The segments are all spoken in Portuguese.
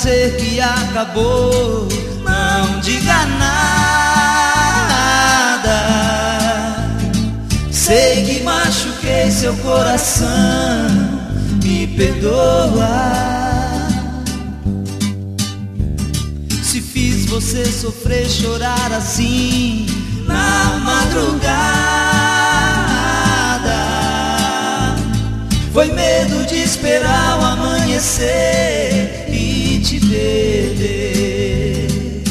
dizer que acabou, não diga nada. Sei que machuquei seu coração, me perdoa. Se fiz você sofrer, chorar assim na madrugada, foi medo de esperar o amanhecer e te perder.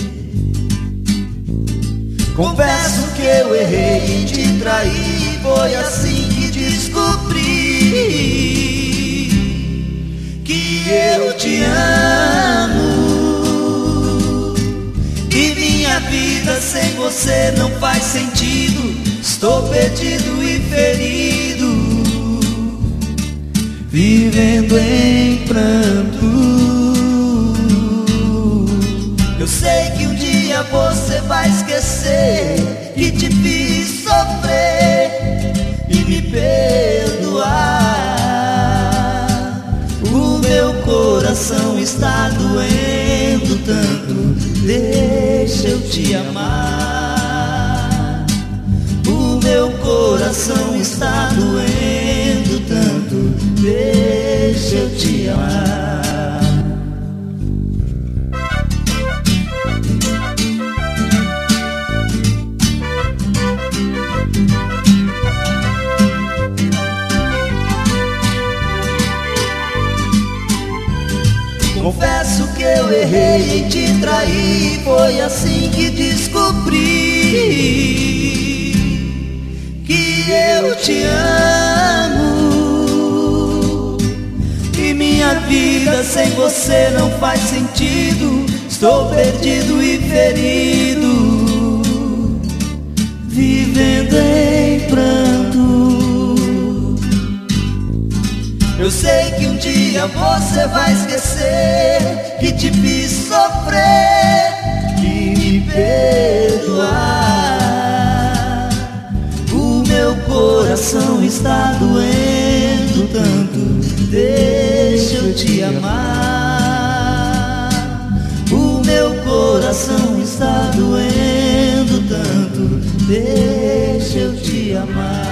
Confesso que eu errei e te traí, foi assim que descobri que eu te amo. E minha vida sem você não faz sentido, estou perdido e ferido, vivendo em pranto. Eu sei que um dia você vai esquecer que te fiz sofrer e me perdoar. O meu coração está doendo tanto, deixa eu te amar. O meu coração está doendo tanto, deixa eu te amar. Confesso que eu errei e te traí, foi assim que descobri que eu te amo. E minha vida sem você não faz sentido, estou perdido e ferido, vivendo em pranto. Eu sei que um dia você vai esquecer que te fiz sofrer e me perdoar. O meu coração está doendo tanto, deixa eu te amar. O meu coração está doendo tanto, deixa eu te amar.